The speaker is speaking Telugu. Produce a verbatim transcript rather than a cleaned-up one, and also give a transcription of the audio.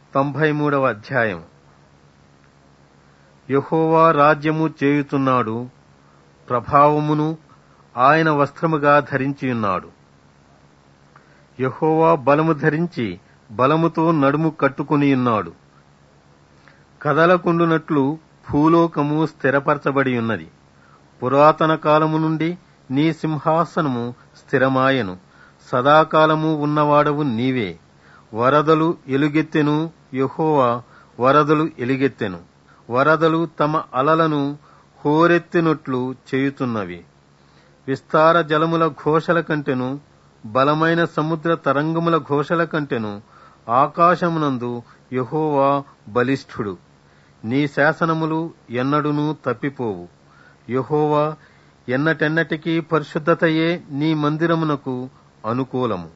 తొంభై మూడవ అధ్యాయం. యెహోవా రాజ్యము చేయుచున్నాడు, ప్రభావమును ఆయన వస్త్రముగా ధరించియున్నాడు. యెహోవా బలము ధరించి బలముతో నడుము కట్టుకునియున్నాడు. కదలకుండునట్లు భూలోకము స్థిరపరచబడి ఉన్నది. పురాతన కాలము నుండి నీ సింహాసనము స్థిరమాయెను. సదాకాలము ఉన్నవాడవు నీవే. వరదలు ఎలుగెత్తెను, యెహోవా వరదలు ఎలుగెత్తెను. వరదలు తమ అలలను హోరెత్తినట్లు చేయుతున్నవి. విస్తార జలముల ఘోషల కంటెను, బలమైన సముద్ర తరంగముల ఘోషల కంటెను ఆకాశమునందు యెహోవా బలిష్ఠుడు. నీ శాసనములు ఎన్నడునూ తప్పిపోవు. యెహోవా ఎన్నటెన్నటికీ పరిశుద్ధతయే నీ మందిరమునకు అనుకూలము.